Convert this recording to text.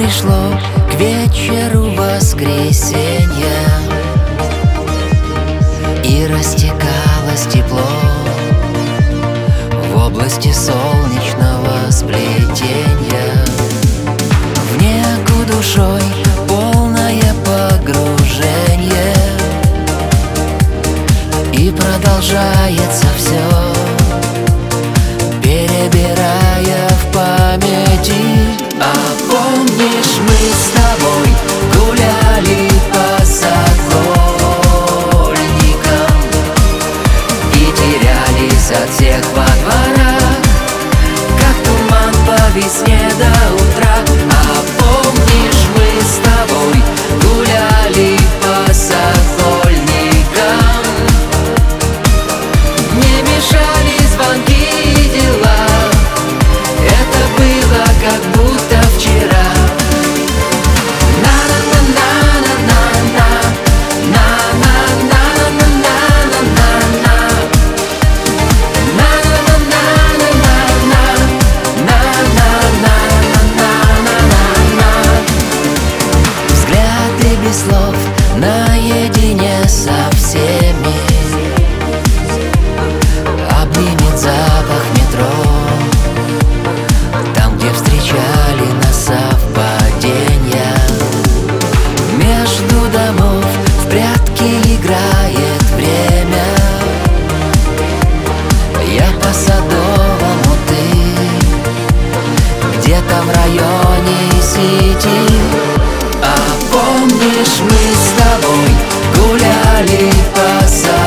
пришло к вечеру воскресенья, и растекалось тепло в области солнечного сплетения. В неку душой полное погружение, и продолжается все, перебирая в памяти. А помнишь, мы с тобой гуляли по Сокольникам и терялись от всех во дворах, как туман по весне до утра. А помнишь, мы с тобой гуляли по Сокольникам, не мешали звонки и дела, это было как будто вчера. Взгляды без слов наедине со всеми, обнимет запах метро, там, где встречали нас совпадения. Между домов в прятки играет время, я по Садовому, ты где-то в районе Сити. А помнишь, мы с тобой гуляли по Садовому